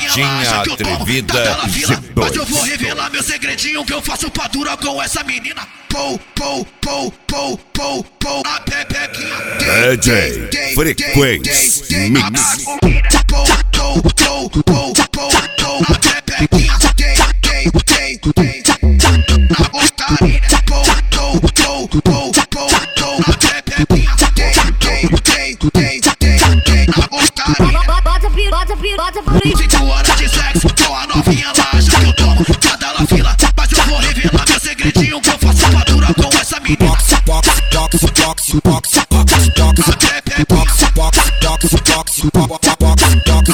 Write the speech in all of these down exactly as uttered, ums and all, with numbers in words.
Novinha atrevida G dois. Mas eu vou revelar meu segredinho que eu faço pra dura com essa menina. Pou, pou, pou, pou, pou, pou, a pepequinha. D J Frequência Mix. Pou, pou, pou, pou, pou, pou, a pepequinha. Dei, dei, dei, na otaria. Pou, pou, pou, pou, pou, pou, a pepequinha. Dei, dei, dei, dei, na otaria. Bota piro, bota piro, bota piro. Cinco horas de sexo com a novinha lá, já que eu tomo cada la fila. Mas eu vou revelar meu segredinho que eu faço pra dura com essa menina. Box, box, box, box, box, box, box, box, box, box, box,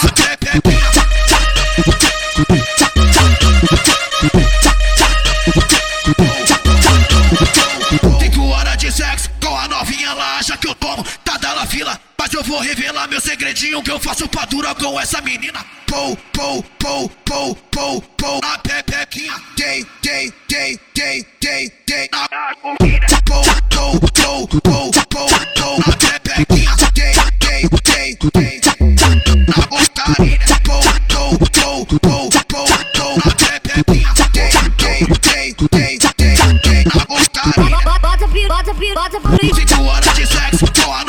Cinco horas de sexo com a novinha lá, já que eu tomo cada la fila. Mas eu vou revelar meu segredinho que eu faço pra dura com essa menina. Pou, pou, pou, pou, pou, pou, a pepequinha. Dei, dei, dei, dei, dei, dei, na pou, pou, pou, pou, pou, pou, a pepequinha. Dei, dei, dei, dei, na otaria. Pou, pou, pou, pou, pou, pou, a pepequinha. Dei, dei, dei, dei, dei, na otaria. Bota piro, bota piro, bota piro. Cinco horas de sexo com a